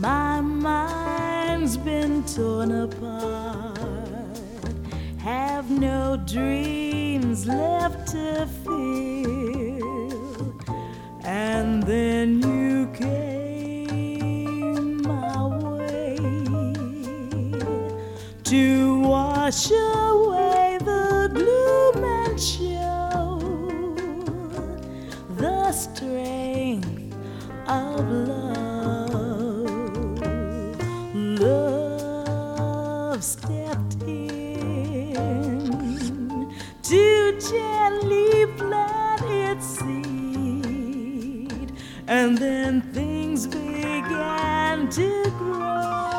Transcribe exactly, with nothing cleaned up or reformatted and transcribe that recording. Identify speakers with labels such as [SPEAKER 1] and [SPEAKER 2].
[SPEAKER 1] My mind's been torn apart, have no dreams left to feel. And then you came my way to wash away the gloom and show the strength of love. Love stepped in to gently plant its seed, and then things began to grow.